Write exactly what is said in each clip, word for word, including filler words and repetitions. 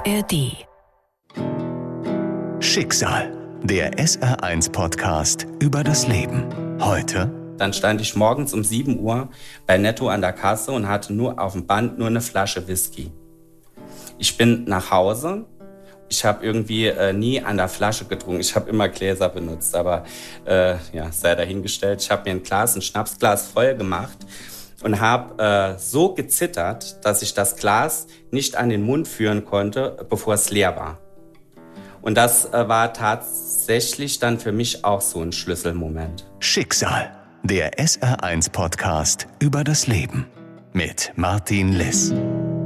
R D. Schicksal, der S R eins Podcast über das Leben. Heute: Dann stand ich morgens um sieben Uhr bei Netto an der Kasse und hatte nur auf dem Band nur eine Flasche Whisky. Ich bin nach Hause. Ich habe irgendwie äh, nie an der Flasche getrunken. Ich habe immer Gläser benutzt, aber äh, ja, sei dahingestellt. Ich habe mir ein Glas, ein Schnapsglas voll gemacht und habe äh, so gezittert, dass ich das Glas nicht an den Mund führen konnte, bevor es leer war. Und das äh, war tatsächlich dann für mich auch so ein Schlüsselmoment. Schicksal, der S R eins Podcast über das Leben mit Martin Liss.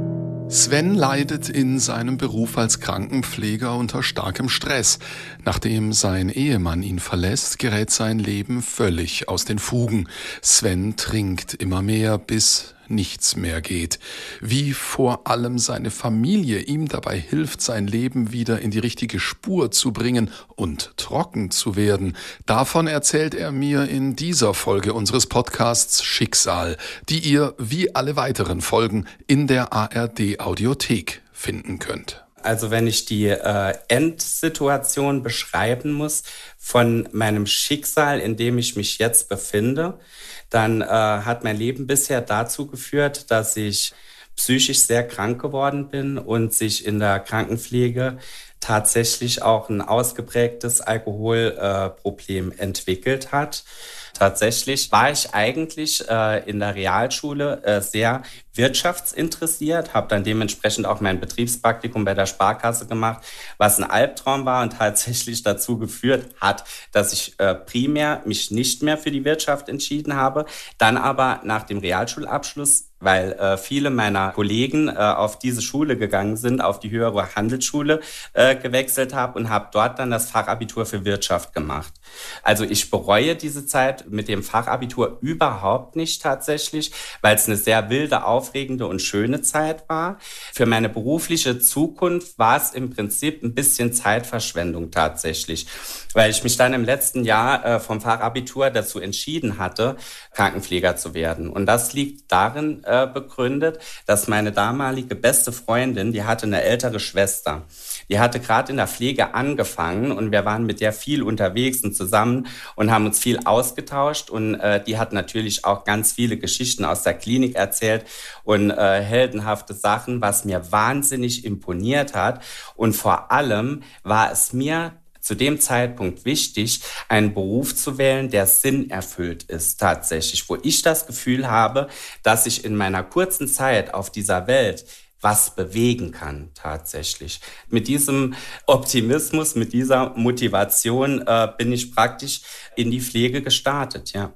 Sven leidet in seinem Beruf als Krankenpfleger unter starkem Stress. Nachdem sein Ehemann ihn verlässt, gerät sein Leben völlig aus den Fugen. Sven trinkt immer mehr, bis nichts mehr geht. Wie vor allem seine Familie ihm dabei hilft, sein Leben wieder in die richtige Spur zu bringen und trocken zu werden, davon erzählt er mir in dieser Folge unseres Podcasts Schicksal, die ihr wie alle weiteren Folgen in der A R D-Audiothek finden könnt. Also wenn ich die äh, Endsituation beschreiben muss von meinem Schicksal, in dem ich mich jetzt befinde, dann äh, hat mein Leben bisher dazu geführt, dass ich psychisch sehr krank geworden bin und sich in der Krankenpflege tatsächlich auch ein ausgeprägtes Alkoholproblem äh, entwickelt hat. Tatsächlich war ich eigentlich äh, in der Realschule äh, sehr wirtschaftsinteressiert, habe dann dementsprechend auch mein Betriebspraktikum bei der Sparkasse gemacht, was ein Albtraum war und tatsächlich dazu geführt hat, dass ich äh, primär mich nicht mehr für die Wirtschaft entschieden habe, dann aber nach dem Realschulabschluss, weil äh, viele meiner Kollegen äh, auf diese Schule gegangen sind, auf die höhere Handelsschule äh, gewechselt habe und habe dort dann das Fachabitur für Wirtschaft gemacht. Also ich bereue diese Zeit mit dem Fachabitur überhaupt nicht tatsächlich, weil es eine sehr wilde, aufregende und schöne Zeit war. Für meine berufliche Zukunft war es im Prinzip ein bisschen Zeitverschwendung tatsächlich, weil ich mich dann im letzten Jahr äh, vom Fachabitur dazu entschieden hatte, Krankenpfleger zu werden. Und das liegt darin äh, begründet, dass meine damalige beste Freundin, die hatte eine ältere Schwester. Die hatte gerade in der Pflege angefangen und wir waren mit der viel unterwegs und zusammen und haben uns viel ausgetauscht. Und äh, die hat natürlich auch ganz viele Geschichten aus der Klinik erzählt und äh, heldenhafte Sachen, was mir wahnsinnig imponiert hat. Und vor allem war es mir zu dem Zeitpunkt wichtig, einen Beruf zu wählen, der sinnerfüllt ist tatsächlich, wo ich das Gefühl habe, dass ich in meiner kurzen Zeit auf dieser Welt was bewegen kann tatsächlich. Mit diesem Optimismus, mit dieser Motivation äh, bin ich praktisch in die Pflege gestartet, ja.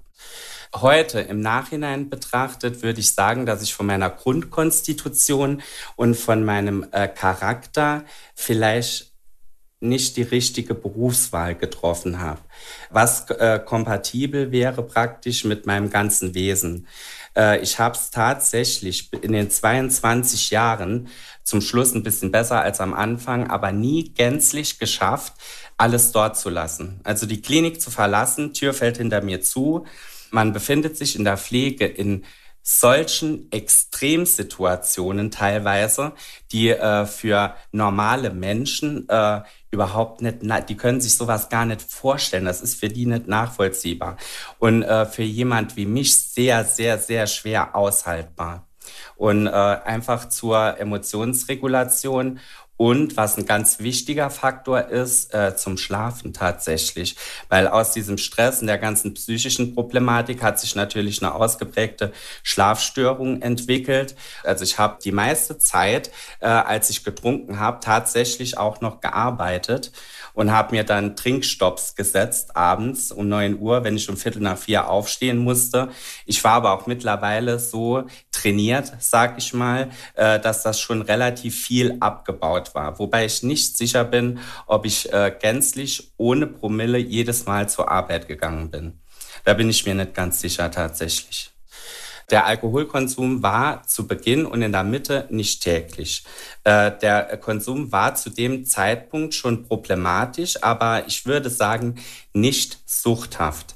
Heute im Nachhinein betrachtet würde ich sagen, dass ich von meiner Grundkonstitution und von meinem äh, Charakter vielleicht nicht die richtige Berufswahl getroffen habe, was äh, kompatibel wäre praktisch mit meinem ganzen Wesen. Äh, ich habe es tatsächlich in den zweiundzwanzig Jahren, zum Schluss ein bisschen besser als am Anfang, aber nie gänzlich geschafft, alles dort zu lassen. Also die Klinik zu verlassen, Tür fällt hinter mir zu. Man befindet sich in der Pflege in solchen Extremsituationen teilweise, die äh, für normale Menschen äh, überhaupt nicht, die können sich sowas gar nicht vorstellen. Das ist für die nicht nachvollziehbar. Und äh, für jemand wie mich sehr, sehr, sehr schwer aushaltbar. Und äh, einfach zur Emotionsregulation und was ein ganz wichtiger Faktor ist, äh, zum Schlafen tatsächlich. Weil aus diesem Stress und der ganzen psychischen Problematik hat sich natürlich eine ausgeprägte Schlafstörung entwickelt. Also ich habe die meiste Zeit, äh, als ich getrunken habe, tatsächlich auch noch gearbeitet und habe mir dann Trinkstopps gesetzt abends um neun Uhr, wenn ich um Viertel nach vier aufstehen musste. Ich war aber auch mittlerweile so trainiert, sag ich mal, äh, dass das schon relativ viel abgebaut war. Wobei ich nicht sicher bin, ob ich äh, gänzlich ohne Promille jedes Mal zur Arbeit gegangen bin. Da bin ich mir nicht ganz sicher tatsächlich. Der Alkoholkonsum war zu Beginn und in der Mitte nicht täglich. Äh, der Konsum war zu dem Zeitpunkt schon problematisch, aber ich würde sagen, nicht suchthaft.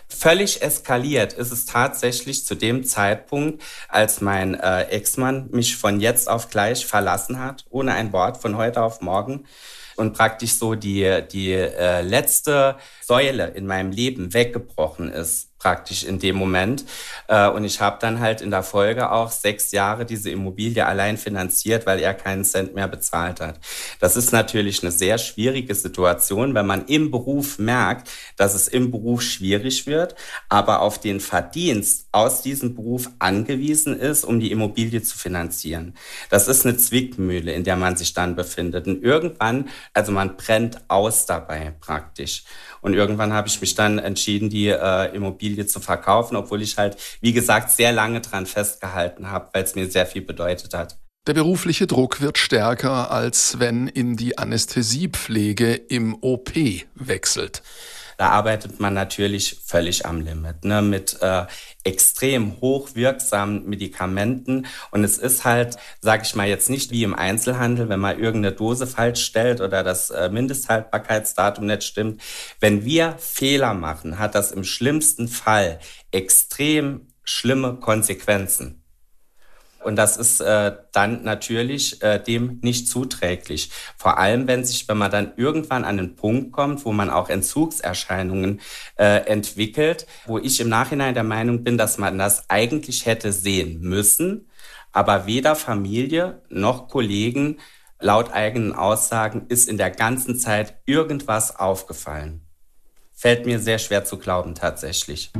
Völlig eskaliert ist es tatsächlich zu dem Zeitpunkt, als mein äh, Ex-Mann mich von jetzt auf gleich verlassen hat, ohne ein Wort, von heute auf morgen. Und praktisch so die, die äh, letzte Säule in meinem Leben weggebrochen ist, praktisch in dem Moment. Äh, und ich habe dann halt in der Folge auch sechs Jahre diese Immobilie allein finanziert, weil er keinen Cent mehr bezahlt hat. Das ist natürlich eine sehr schwierige Situation, wenn man im Beruf merkt, dass es im Beruf schwierig wird, aber auf den Verdienst aus diesem Beruf angewiesen ist, um die Immobilie zu finanzieren. Das ist eine Zwickmühle, in der man sich dann befindet. Und irgendwann, also man brennt aus dabei praktisch. Und irgendwann habe ich mich dann entschieden, die äh, Immobilie zu verkaufen, obwohl ich halt, wie gesagt, sehr lange dran festgehalten habe, weil es mir sehr viel bedeutet hat. Der berufliche Druck wird stärker, als wenn in die Anästhesiepflege im O P wechselt. Da arbeitet man natürlich völlig am Limit, ne, mit äh, extrem hochwirksamen Medikamenten. Und es ist halt, sage ich mal, jetzt nicht wie im Einzelhandel, wenn man irgendeine Dose falsch stellt oder das äh, Mindesthaltbarkeitsdatum nicht stimmt. Wenn wir Fehler machen, hat das im schlimmsten Fall extrem schlimme Konsequenzen. Und das ist äh, dann natürlich äh, dem nicht zuträglich. Vor allem, wenn sich, wenn man dann irgendwann an den Punkt kommt, wo man auch Entzugserscheinungen äh, entwickelt, wo ich im Nachhinein der Meinung bin, dass man das eigentlich hätte sehen müssen, aber weder Familie noch Kollegen laut eigenen Aussagen ist in der ganzen Zeit irgendwas aufgefallen. Fällt mir sehr schwer zu glauben tatsächlich.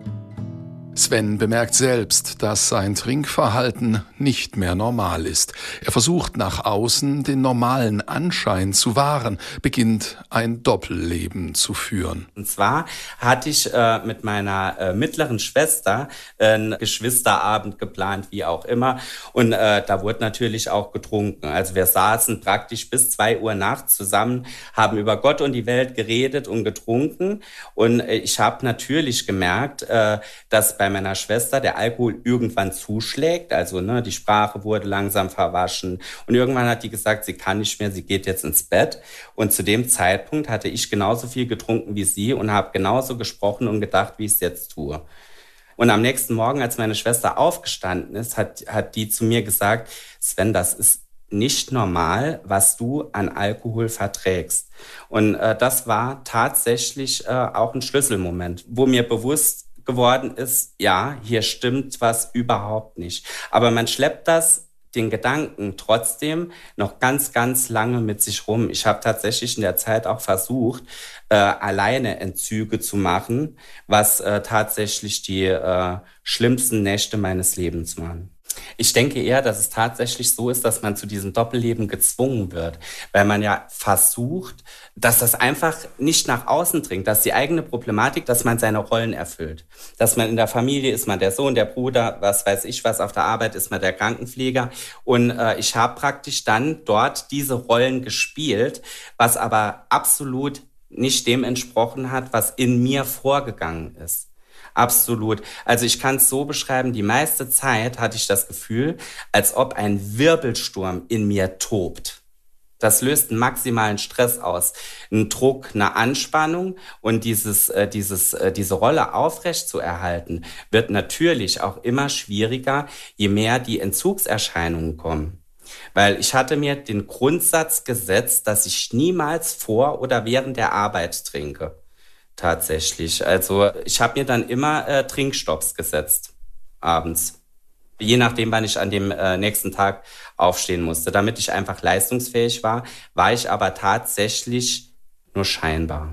Sven bemerkt selbst, dass sein Trinkverhalten nicht mehr normal ist. Er versucht nach außen den normalen Anschein zu wahren, beginnt ein Doppelleben zu führen. Und zwar hatte ich äh, mit meiner äh, mittleren Schwester äh, einen Geschwisterabend geplant, wie auch immer. Und äh, da wurde natürlich auch getrunken. Also wir saßen praktisch bis zwei Uhr nachts zusammen, haben über Gott und die Welt geredet und getrunken. Und äh, ich habe natürlich gemerkt, äh, dass bei meiner Schwester der Alkohol irgendwann zuschlägt. Also ne, die Sprache wurde langsam verwaschen. Und irgendwann hat die gesagt, sie kann nicht mehr, sie geht jetzt ins Bett. Und zu dem Zeitpunkt hatte ich genauso viel getrunken wie sie und habe genauso gesprochen und gedacht, wie ich es jetzt tue. Und am nächsten Morgen, als meine Schwester aufgestanden ist, hat, hat die zu mir gesagt, Sven, das ist nicht normal, was du an Alkohol verträgst. Und äh, das war tatsächlich äh, auch ein Schlüsselmoment, wo mir bewusst geworden ist, ja, hier stimmt was überhaupt nicht. Aber man schleppt das, den Gedanken trotzdem noch ganz, ganz lange mit sich rum. Ich habe tatsächlich in der Zeit auch versucht, äh, alleine Entzüge zu machen, was äh, tatsächlich die äh, schlimmsten Nächte meines Lebens waren. Ich denke eher, dass es tatsächlich so ist, dass man zu diesem Doppelleben gezwungen wird, weil man ja versucht, dass das einfach nicht nach außen dringt, dass die eigene Problematik, dass man seine Rollen erfüllt. Dass man in der Familie ist man der Sohn, der Bruder, was weiß ich was, auf der Arbeit ist man der Krankenpfleger. Und äh, ich habe praktisch dann dort diese Rollen gespielt, was aber absolut nicht dem entsprochen hat, was in mir vorgegangen ist. Absolut. Also ich kann es so beschreiben, die meiste Zeit hatte ich das Gefühl, als ob ein Wirbelsturm in mir tobt. Das löst einen maximalen Stress aus, einen Druck, eine Anspannung und dieses, äh, dieses, äh, diese Rolle aufrecht zu erhalten, wird natürlich auch immer schwieriger, je mehr die Entzugserscheinungen kommen. Weil ich hatte mir den Grundsatz gesetzt, dass ich niemals vor oder während der Arbeit trinke. Tatsächlich. Also ich habe mir dann immer äh, Trinkstopps gesetzt, abends. Je nachdem, wann ich an dem äh, nächsten Tag aufstehen musste. Damit ich einfach leistungsfähig war, war ich aber tatsächlich nur scheinbar.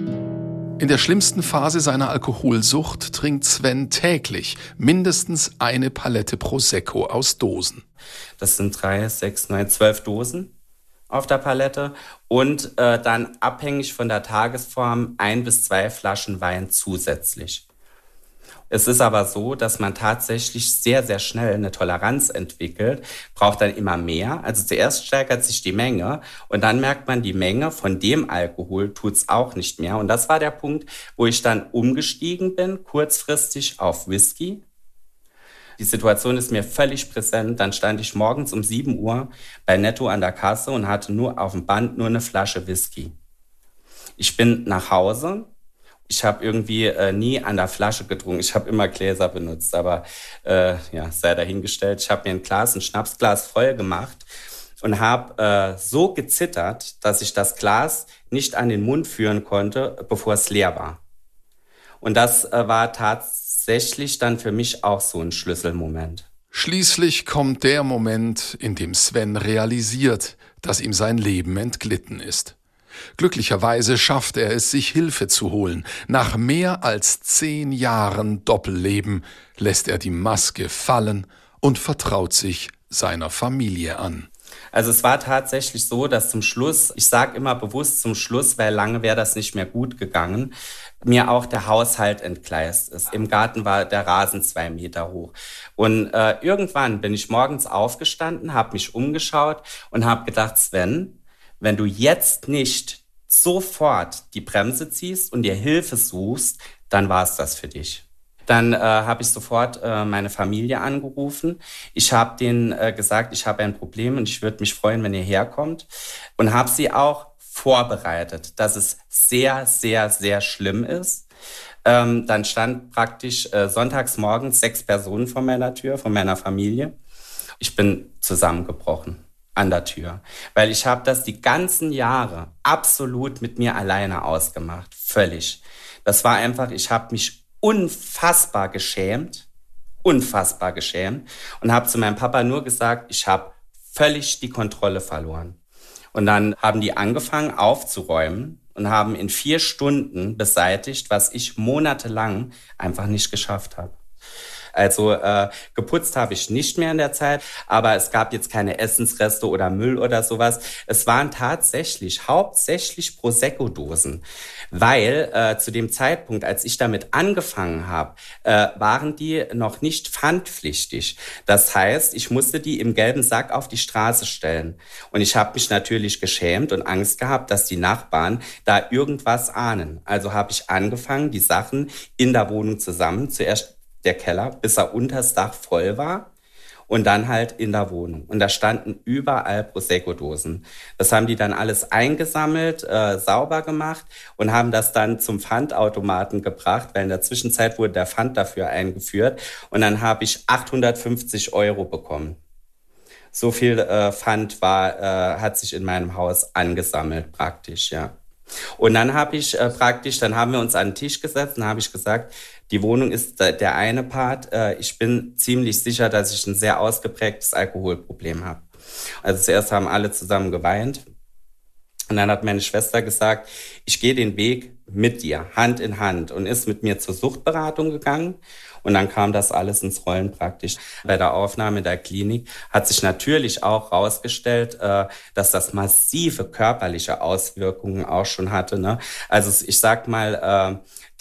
In der schlimmsten Phase seiner Alkoholsucht trinkt Sven täglich mindestens eine Palette Prosecco aus Dosen. Das sind drei, sechs, neun, zwölf Dosen auf der Palette und äh, dann abhängig von der Tagesform ein bis zwei Flaschen Wein zusätzlich. Es ist aber so, dass man tatsächlich sehr, sehr schnell eine Toleranz entwickelt, braucht dann immer mehr. Also zuerst steigert sich die Menge und dann merkt man, die Menge von dem Alkohol tut's auch nicht mehr. Und das war der Punkt, wo ich dann umgestiegen bin, kurzfristig auf Whisky. Die Situation ist mir völlig präsent. Dann stand ich morgens um sieben Uhr bei Netto an der Kasse und hatte nur auf dem Band nur eine Flasche Whisky. Ich bin nach Hause Ich habe irgendwie äh, nie an der Flasche getrunken. Ich habe immer Gläser benutzt, aber äh, ja, sei dahingestellt. Ich habe mir ein Glas, ein Schnapsglas voll gemacht und habe äh, so gezittert, dass ich das Glas nicht an den Mund führen konnte, bevor es leer war. Und das äh, war tatsächlich dann für mich auch so ein Schlüsselmoment. Schließlich kommt der Moment, in dem Sven realisiert, dass ihm sein Leben entglitten ist. Glücklicherweise schafft er es, sich Hilfe zu holen. Nach mehr als zehn Jahren Doppelleben lässt er die Maske fallen und vertraut sich seiner Familie an. Also es war tatsächlich so, dass zum Schluss, ich sage immer bewusst zum Schluss, weil lange wäre das nicht mehr gut gegangen, mir auch der Haushalt entgleist ist. Im Garten war der Rasen zwei Meter hoch. Und äh, irgendwann bin ich morgens aufgestanden, habe mich umgeschaut und habe gedacht, Sven, wenn du jetzt nicht sofort die Bremse ziehst und dir Hilfe suchst, dann war es das für dich. Dann äh, habe ich sofort äh, meine Familie angerufen. Ich habe denen äh, gesagt, ich habe ein Problem und ich würde mich freuen, wenn ihr herkommt. Und habe sie auch vorbereitet, dass es sehr, sehr, sehr schlimm ist. Ähm, dann stand praktisch äh, sonntags morgens sechs Personen vor meiner Tür, von meiner Familie. Ich bin zusammengebrochen an der Tür, weil ich habe das die ganzen Jahre absolut mit mir alleine ausgemacht, völlig. Das war einfach, ich habe mich unfassbar geschämt, unfassbar geschämt und habe zu meinem Papa nur gesagt, ich habe völlig die Kontrolle verloren. Und dann haben die angefangen aufzuräumen und haben in vier Stunden beseitigt, was ich monatelang einfach nicht geschafft habe. Also äh, geputzt habe ich nicht mehr in der Zeit, aber es gab jetzt keine Essensreste oder Müll oder sowas. Es waren tatsächlich hauptsächlich Prosecco-Dosen, weil äh, zu dem Zeitpunkt, als ich damit angefangen habe, äh, waren die noch nicht pfandpflichtig. Das heißt, ich musste die im gelben Sack auf die Straße stellen. Und ich habe mich natürlich geschämt und Angst gehabt, dass die Nachbarn da irgendwas ahnen. Also habe ich angefangen, die Sachen in der Wohnung zusammen, zuerst der Keller, bis er unters Dach voll war und dann halt in der Wohnung. Und da standen überall Prosecco-Dosen. Das haben die dann alles eingesammelt, äh, sauber gemacht und haben das dann zum Pfandautomaten gebracht, weil in der Zwischenzeit wurde der Pfand dafür eingeführt. Und dann habe ich achthundertfünfzig Euro bekommen. So viel äh, Pfand war, äh, hat sich in meinem Haus angesammelt praktisch, ja. Und dann habe ich äh, praktisch, dann haben wir uns an den Tisch gesetzt und habe ich gesagt, die Wohnung ist der eine Part. Äh, ich bin ziemlich sicher, dass ich ein sehr ausgeprägtes Alkoholproblem habe. Also zuerst haben alle zusammen geweint. Und dann hat meine Schwester gesagt, ich gehe den Weg mit dir, Hand in Hand, und ist mit mir zur Suchtberatung gegangen. Und dann kam das alles ins Rollen praktisch. Bei der Aufnahme in der Klinik hat sich natürlich auch herausgestellt, dass das massive körperliche Auswirkungen auch schon hatte. Ne? Also ich sag mal,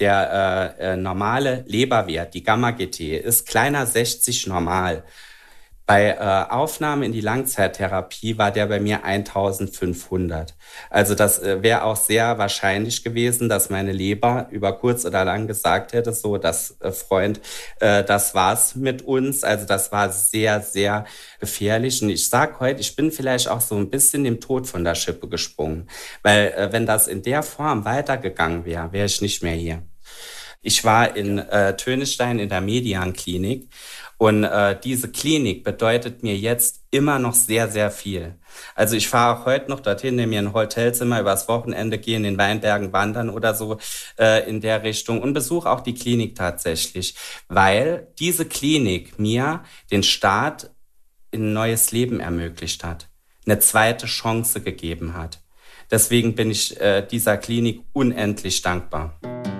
der normale Leberwert, die Gamma-G T, ist kleiner sechzig normal. Bei äh, Aufnahme in die Langzeittherapie war der bei mir eintausendfünfhundert. Also das äh, wäre auch sehr wahrscheinlich gewesen, dass meine Leber über kurz oder lang gesagt hätte, so, das äh, Freund, äh, das war's mit uns. Also das war sehr, sehr gefährlich. Und ich sag heute, ich bin vielleicht auch so ein bisschen dem Tod von der Schippe gesprungen. Weil äh, wenn das in der Form weitergegangen wäre, wäre ich nicht mehr hier. Ich war in äh, Tönestein in der Median-Klinik. Und äh, diese Klinik bedeutet mir jetzt immer noch sehr, sehr viel. Also ich fahre auch heute noch dorthin, nehme mir ein Hotelzimmer übers Wochenende, gehe in den Weinbergen wandern oder so äh, in der Richtung und besuche auch die Klinik tatsächlich, weil diese Klinik mir den Start in ein neues Leben ermöglicht hat, eine zweite Chance gegeben hat. Deswegen bin ich äh, dieser Klinik unendlich dankbar.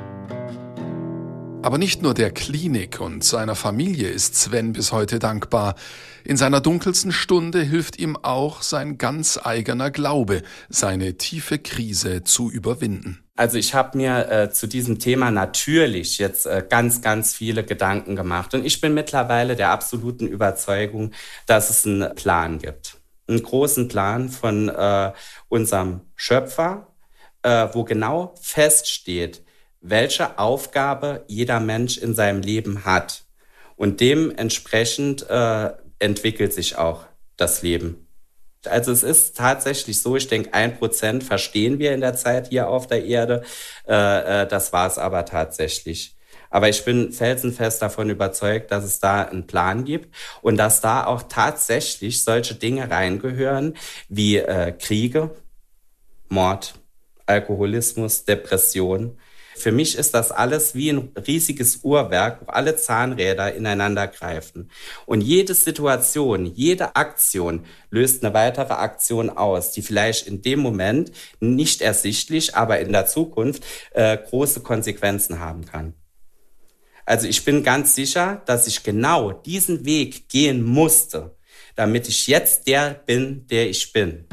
Aber nicht nur der Klinik und seiner Familie ist Sven bis heute dankbar. In seiner dunkelsten Stunde hilft ihm auch sein ganz eigener Glaube, seine tiefe Krise zu überwinden. Also ich habe mir äh, zu diesem Thema natürlich jetzt äh, ganz, ganz viele Gedanken gemacht. Und ich bin mittlerweile der absoluten Überzeugung, dass es einen Plan gibt. Einen großen Plan von äh, unserem Schöpfer, äh, wo genau feststeht, welche Aufgabe jeder Mensch in seinem Leben hat. Und dementsprechend äh, entwickelt sich auch das Leben. Also es ist tatsächlich so, ich denke, ein Prozent verstehen wir in der Zeit hier auf der Erde. Äh, äh, das war es aber tatsächlich. Aber ich bin felsenfest davon überzeugt, dass es da einen Plan gibt und dass da auch tatsächlich solche Dinge reingehören wie äh, Kriege, Mord, Alkoholismus, Depression. Für mich ist das alles wie ein riesiges Uhrwerk, wo alle Zahnräder ineinander greifen. Und jede Situation, jede Aktion löst eine weitere Aktion aus, die vielleicht in dem Moment nicht ersichtlich, aber in der Zukunft äh, große Konsequenzen haben kann. Also ich bin ganz sicher, dass ich genau diesen Weg gehen musste, damit ich jetzt der bin, der ich bin.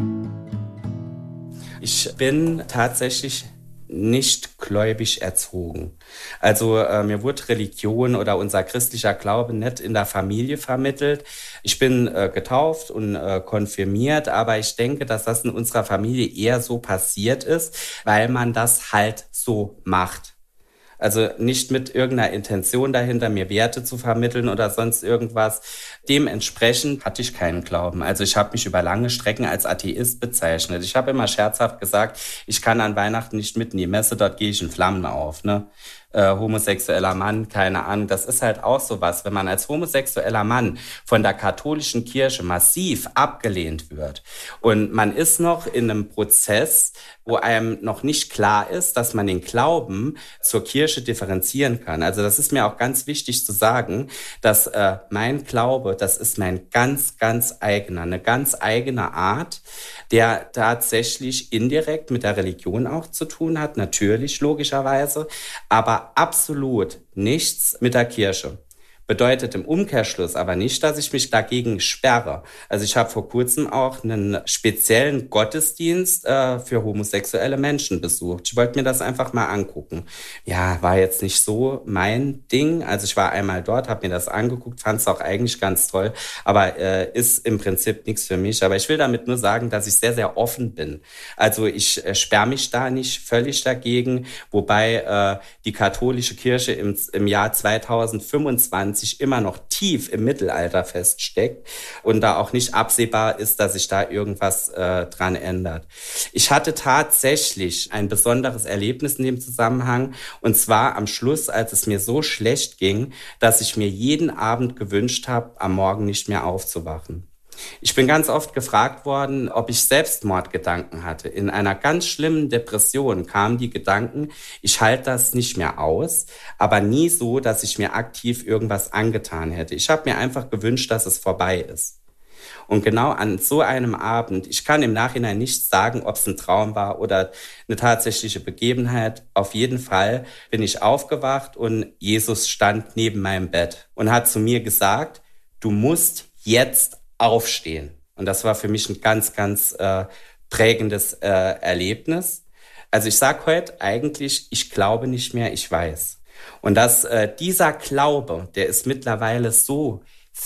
Ich bin tatsächlich nicht gläubig erzogen. Also äh, mir wurde Religion oder unser christlicher Glaube nicht in der Familie vermittelt. Ich bin äh, getauft und äh, konfirmiert, aber ich denke, dass das in unserer Familie eher so passiert ist, weil man das halt so macht. Also nicht mit irgendeiner Intention dahinter, mir Werte zu vermitteln oder sonst irgendwas. Dementsprechend hatte ich keinen Glauben. Also ich habe mich über lange Strecken als Atheist bezeichnet. Ich habe immer scherzhaft gesagt, ich kann an Weihnachten nicht mit in die Messe, dort gehe ich in Flammen auf, ne? Äh, homosexueller Mann, keine Ahnung. Das ist halt auch sowas, wenn man als homosexueller Mann von der katholischen Kirche massiv abgelehnt wird und man ist noch in einem Prozess, wo einem noch nicht klar ist, dass man den Glauben zur Kirche differenzieren kann. Also das ist mir auch ganz wichtig zu sagen, dass äh, mein Glaube, das ist mein ganz, ganz eigener, eine ganz eigene Art, der tatsächlich indirekt mit der Religion auch zu tun hat, natürlich, logischerweise, aber absolut nichts mit der Kirche. Bedeutet im Umkehrschluss aber nicht, dass ich mich dagegen sperre. Also ich habe vor kurzem auch einen speziellen Gottesdienst äh, für homosexuelle Menschen besucht. Ich wollte mir das einfach mal angucken. Ja, war jetzt nicht so mein Ding. Also ich war einmal dort, habe mir das angeguckt, fand es auch eigentlich ganz toll, aber äh, ist im Prinzip nichts für mich. Aber ich will damit nur sagen, dass ich sehr, sehr offen bin. Also ich äh, sperre mich da nicht völlig dagegen, wobei äh, die katholische Kirche im, im Jahr zweitausendfünfundzwanzig immer noch tief im Mittelalter feststeckt und da auch nicht absehbar ist, dass sich da irgendwas äh, dran ändert. Ich hatte tatsächlich ein besonderes Erlebnis in dem Zusammenhang und zwar am Schluss, als es mir so schlecht ging, dass ich mir jeden Abend gewünscht habe, am Morgen nicht mehr aufzuwachen. Ich bin ganz oft gefragt worden, ob ich Selbstmordgedanken hatte. In einer ganz schlimmen Depression kamen die Gedanken, ich halte das nicht mehr aus, aber nie so, dass ich mir aktiv irgendwas angetan hätte. Ich habe mir einfach gewünscht, dass es vorbei ist. Und genau an so einem Abend, ich kann im Nachhinein nicht sagen, ob es ein Traum war oder eine tatsächliche Begebenheit. Auf jeden Fall bin ich aufgewacht und Jesus stand neben meinem Bett und hat zu mir gesagt, du musst jetzt aufstehen. Und das war für mich ein ganz, ganz äh, prägendes äh, Erlebnis. Also ich sage heute eigentlich, ich glaube nicht mehr, ich weiß. Und dass äh, dieser Glaube, der ist mittlerweile so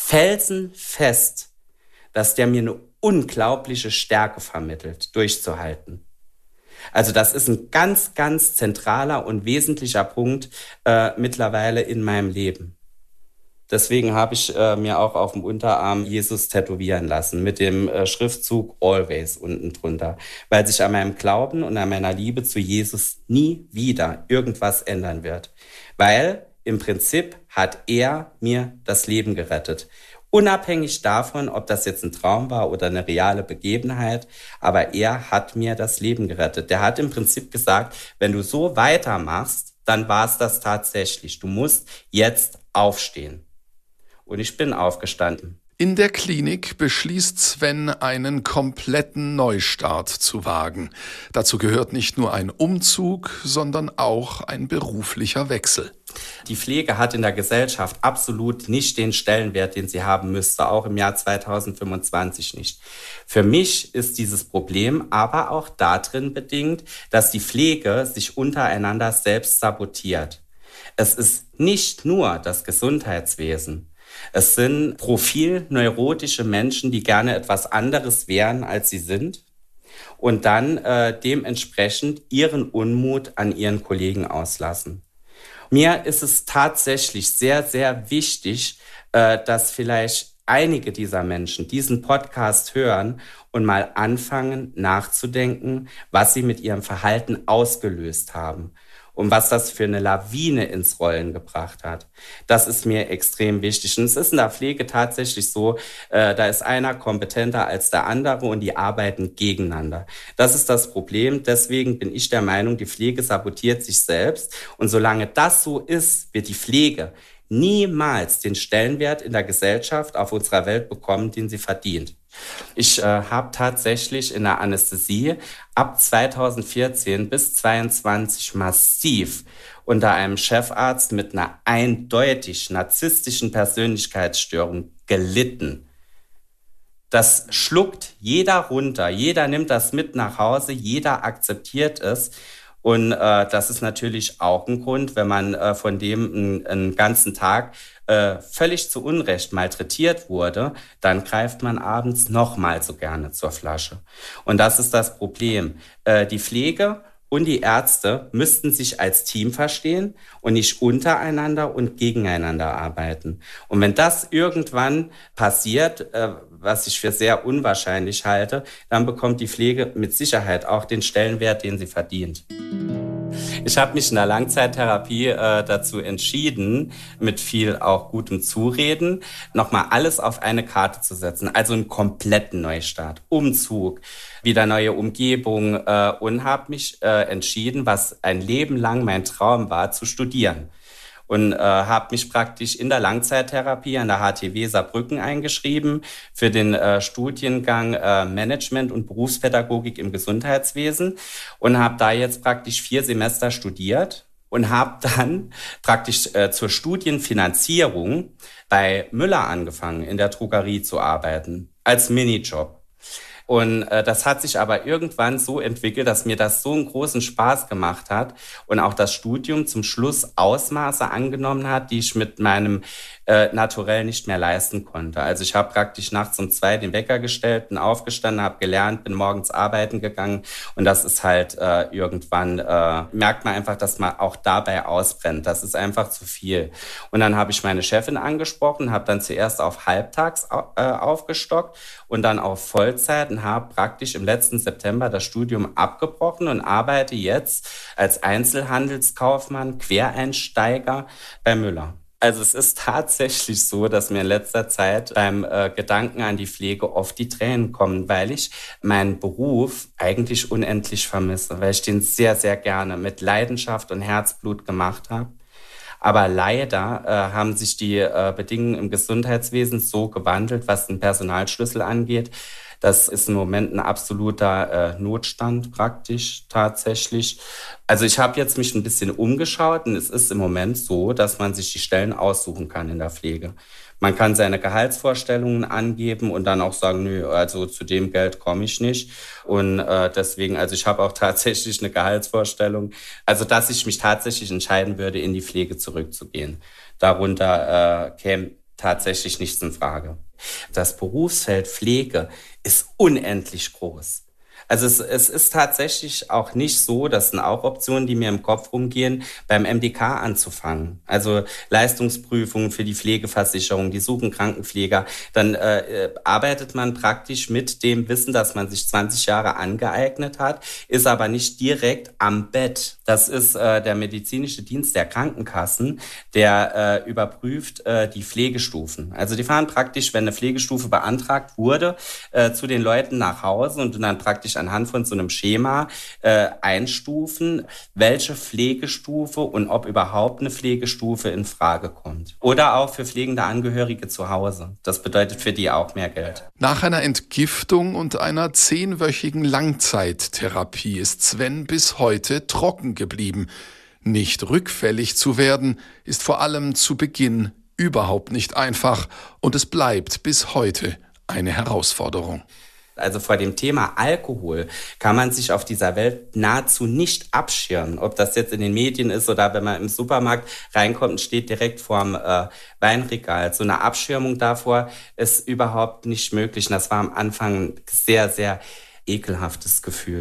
felsenfest, dass der mir eine unglaubliche Stärke vermittelt, durchzuhalten. Also das ist ein ganz, ganz zentraler und wesentlicher Punkt äh, mittlerweile in meinem Leben. Deswegen habe ich äh, mir auch auf dem Unterarm Jesus tätowieren lassen mit dem äh, Schriftzug Always unten drunter, weil sich an meinem Glauben und an meiner Liebe zu Jesus nie wieder irgendwas ändern wird. Weil im Prinzip hat er mir das Leben gerettet. Unabhängig davon, ob das jetzt ein Traum war oder eine reale Begebenheit, aber er hat mir das Leben gerettet. Der hat im Prinzip gesagt, wenn du so weitermachst, dann war es das tatsächlich. Du musst jetzt aufstehen. Und ich bin aufgestanden. In der Klinik beschließt Sven, einen kompletten Neustart zu wagen. Dazu gehört nicht nur ein Umzug, sondern auch ein beruflicher Wechsel. Die Pflege hat in der Gesellschaft absolut nicht den Stellenwert, den sie haben müsste, auch im Jahr zweitausendfünfundzwanzig nicht. Für mich ist dieses Problem aber auch darin bedingt, dass die Pflege sich untereinander selbst sabotiert. Es ist nicht nur das Gesundheitswesen. Es sind profilneurotische Menschen, die gerne etwas anderes wären, als sie sind und dann äh, dementsprechend ihren Unmut an ihren Kollegen auslassen. Mir ist es tatsächlich sehr, sehr wichtig, äh, dass vielleicht einige dieser Menschen diesen Podcast hören und mal anfangen nachzudenken, was sie mit ihrem Verhalten ausgelöst haben und was das für eine Lawine ins Rollen gebracht hat. Das ist mir extrem wichtig. Und es ist in der Pflege tatsächlich so, äh, da ist einer kompetenter als der andere und die arbeiten gegeneinander. Das ist das Problem. Deswegen bin ich der Meinung, die Pflege sabotiert sich selbst. Und solange das so ist, wird die Pflege niemals den Stellenwert in der Gesellschaft auf unserer Welt bekommen, den sie verdient. Ich äh, habe tatsächlich in der Anästhesie ab zweitausendvierzehn bis zweitausendzweiundzwanzig massiv unter einem Chefarzt mit einer eindeutig narzisstischen Persönlichkeitsstörung gelitten. Das schluckt jeder runter, jeder nimmt das mit nach Hause, jeder akzeptiert es. Und äh, das ist natürlich auch ein Grund, wenn man äh, von dem einen, einen ganzen Tag äh, völlig zu Unrecht malträtiert wurde, dann greift man abends nochmal so gerne zur Flasche. Und das ist das Problem. Äh, die Pflege und die Ärzte müssten sich als Team verstehen und nicht untereinander und gegeneinander arbeiten. Und wenn das irgendwann passiert, äh, was ich für sehr unwahrscheinlich halte, dann bekommt die Pflege mit Sicherheit auch den Stellenwert, den sie verdient. Ich habe mich in der Langzeittherapie äh, dazu entschieden, mit viel auch gutem Zureden, nochmal alles auf eine Karte zu setzen. Also einen kompletten Neustart, Umzug, wieder neue Umgebung äh, und habe mich äh, entschieden, was ein Leben lang mein Traum war, zu studieren. Und äh, habe mich praktisch in der Langzeittherapie an der H T W Saarbrücken eingeschrieben für den äh, Studiengang äh, Management und Berufspädagogik im Gesundheitswesen und habe da jetzt praktisch vier Semester studiert und habe dann praktisch äh, zur Studienfinanzierung bei Müller angefangen, in der Drogerie zu arbeiten, als Minijob. Und äh, das hat sich aber irgendwann so entwickelt, dass mir das so einen großen Spaß gemacht hat und auch das Studium zum Schluss Ausmaße angenommen hat, die ich mit meinem äh, Naturell nicht mehr leisten konnte. Also ich habe praktisch nachts um zwei den Wecker gestellt, bin aufgestanden, habe gelernt, bin morgens arbeiten gegangen und das ist halt äh, irgendwann, äh, merkt man einfach, dass man auch dabei ausbrennt. Das ist einfach zu viel. Und dann habe ich meine Chefin angesprochen, habe dann zuerst auf halbtags äh, aufgestockt und dann auf Vollzeit und habe praktisch im letzten September das Studium abgebrochen und arbeite jetzt als Einzelhandelskaufmann, Quereinsteiger bei Müller. Also es ist tatsächlich so, dass mir in letzter Zeit beim äh, Gedanken an die Pflege oft die Tränen kommen, weil ich meinen Beruf eigentlich unendlich vermisse, weil ich den sehr, sehr gerne mit Leidenschaft und Herzblut gemacht habe. Aber leider äh, haben sich die äh, Bedingungen im Gesundheitswesen so gewandelt, was den Personalschlüssel angeht. Das ist im Moment ein absoluter äh, Notstand praktisch tatsächlich. Also ich habe jetzt mich ein bisschen umgeschaut und es ist im Moment so, dass man sich die Stellen aussuchen kann in der Pflege. Man kann seine Gehaltsvorstellungen angeben und dann auch sagen, nö, also zu dem Geld komme ich nicht. Und äh, deswegen, also ich habe auch tatsächlich eine Gehaltsvorstellung. Also dass ich mich tatsächlich entscheiden würde, in die Pflege zurückzugehen. Darunter äh, käme tatsächlich nichts in Frage. Das Berufsfeld Pflege ist unendlich groß. Also es, es ist tatsächlich auch nicht so, das sind auch Optionen, die mir im Kopf rumgehen, beim M D K anzufangen. Also Leistungsprüfungen für die Pflegeversicherung, die suchen Krankenpfleger. Dann äh, arbeitet man praktisch mit dem Wissen, das man sich zwanzig Jahre angeeignet hat, ist aber nicht direkt am Bett. Das ist äh, der medizinische Dienst der Krankenkassen, der äh, überprüft äh, die Pflegestufen. Also die fahren praktisch, wenn eine Pflegestufe beantragt wurde, äh, zu den Leuten nach Hause und dann praktisch anhand von so einem Schema äh, einstufen, welche Pflegestufe und ob überhaupt eine Pflegestufe in Frage kommt. Oder auch für pflegende Angehörige zu Hause. Das bedeutet für die auch mehr Geld. Nach einer Entgiftung und einer zehnwöchigen Langzeittherapie ist Sven bis heute trocken geblieben. Nicht rückfällig zu werden, ist vor allem zu Beginn überhaupt nicht einfach und es bleibt bis heute eine Herausforderung. Also vor dem Thema Alkohol kann man sich auf dieser Welt nahezu nicht abschirmen. Ob das jetzt in den Medien ist oder wenn man im Supermarkt reinkommt und steht direkt vorm äh, Weinregal. So eine Abschirmung davor ist überhaupt nicht möglich. Und das war am Anfang ein sehr, sehr ekelhaftes Gefühl.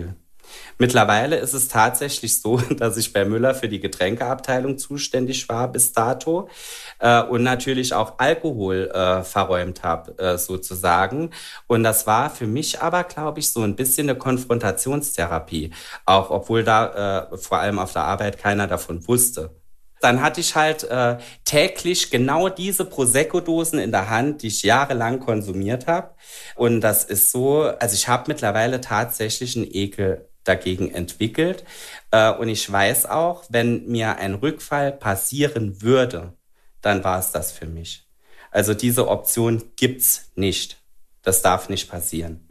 Mittlerweile ist es tatsächlich so, dass ich bei Müller für die Getränkeabteilung zuständig war bis dato äh, und natürlich auch Alkohol äh, verräumt habe, äh, sozusagen. Und das war für mich aber, glaube ich, so ein bisschen eine Konfrontationstherapie, auch obwohl da äh, vor allem auf der Arbeit keiner davon wusste. Dann hatte ich halt äh, täglich genau diese Prosecco-Dosen in der Hand, die ich jahrelang konsumiert habe. Und das ist so, also ich habe mittlerweile tatsächlich einen Ekel dagegen entwickelt. Äh, und ich weiß auch, wenn mir ein Rückfall passieren würde, dann war es das für mich. Also diese Option gibt's nicht. Das darf nicht passieren.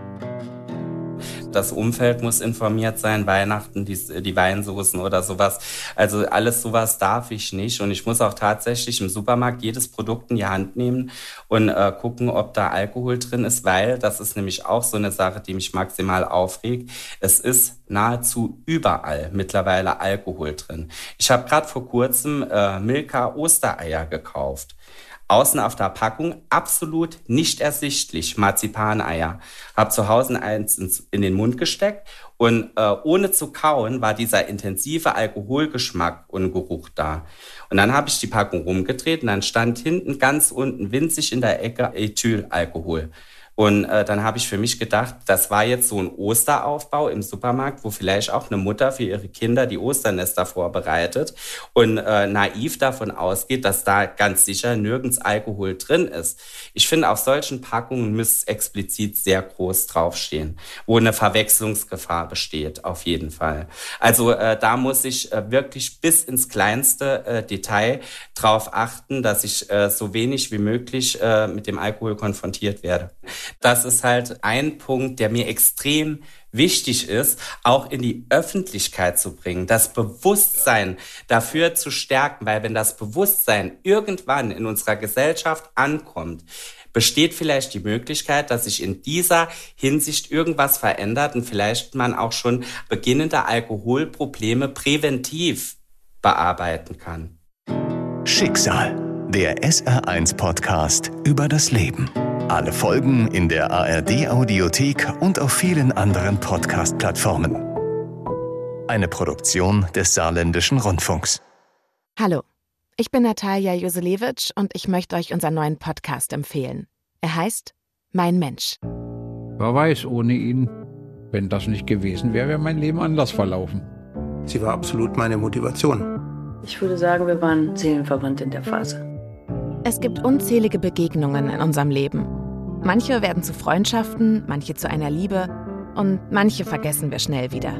Das Umfeld muss informiert sein, Weihnachten, die, die Weinsoßen oder sowas. Also alles sowas darf ich nicht. Und ich muss auch tatsächlich im Supermarkt jedes Produkt in die Hand nehmen und äh, gucken, ob da Alkohol drin ist, weil das ist nämlich auch so eine Sache, die mich maximal aufregt. Es ist nahezu überall mittlerweile Alkohol drin. Ich habe gerade vor kurzem äh, Milka Ostereier gekauft. Außen auf der Packung absolut nicht ersichtlich, Marzipaneier. Hab zu Hause eins ins, in den Mund gesteckt und äh, ohne zu kauen war dieser intensive Alkoholgeschmack und Geruch da. Und dann habe ich die Packung rumgedreht und dann stand hinten ganz unten winzig in der Ecke Ethylalkohol. Und äh, dann habe ich für mich gedacht, das war jetzt so ein Osteraufbau im Supermarkt, wo vielleicht auch eine Mutter für ihre Kinder die Osternester vorbereitet und äh, naiv davon ausgeht, dass da ganz sicher nirgends Alkohol drin ist. Ich finde, auf solchen Packungen müsste explizit sehr groß draufstehen, wo eine Verwechslungsgefahr besteht, auf jeden Fall. Also äh, da muss ich äh, wirklich bis ins kleinste äh, Detail drauf achten, dass ich äh, so wenig wie möglich äh, mit dem Alkohol konfrontiert werde. Das ist halt ein Punkt, der mir extrem wichtig ist, auch in die Öffentlichkeit zu bringen, das Bewusstsein dafür zu stärken, weil wenn das Bewusstsein irgendwann in unserer Gesellschaft ankommt, besteht vielleicht die Möglichkeit, dass sich in dieser Hinsicht irgendwas verändert und vielleicht man auch schon beginnende Alkoholprobleme präventiv bearbeiten kann. Schicksal, der S R eins Podcast über das Leben. Alle Folgen in der A R D-Audiothek und auf vielen anderen Podcast-Plattformen. Eine Produktion des Saarländischen Rundfunks. Hallo, ich bin Natalia Joselewitsch und ich möchte euch unseren neuen Podcast empfehlen. Er heißt Mein Mensch. Wer weiß, ohne ihn, wenn das nicht gewesen wäre, wäre mein Leben anders verlaufen. Sie war absolut meine Motivation. Ich würde sagen, wir waren seelenverwandt in der Phase. Es gibt unzählige Begegnungen in unserem Leben. Manche werden zu Freundschaften, manche zu einer Liebe und manche vergessen wir schnell wieder.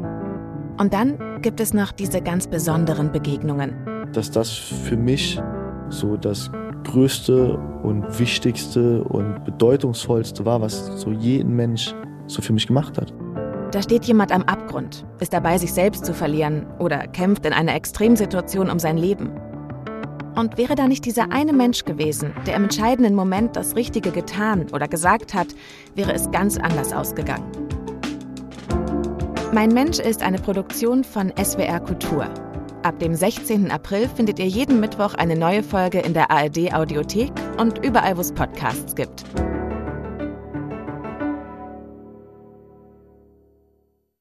Und dann gibt es noch diese ganz besonderen Begegnungen. Dass das für mich so das Größte und Wichtigste und Bedeutungsvollste war, was so jeden Mensch so für mich gemacht hat. Da steht jemand am Abgrund, ist dabei, sich selbst zu verlieren oder kämpft in einer Extremsituation um sein Leben. Und wäre da nicht dieser eine Mensch gewesen, der im entscheidenden Moment das Richtige getan oder gesagt hat, wäre es ganz anders ausgegangen. Mein Mensch ist eine Produktion von S W R Kultur. Ab dem sechzehnten April findet ihr jeden Mittwoch eine neue Folge in der A R D-Audiothek und überall, wo es Podcasts gibt.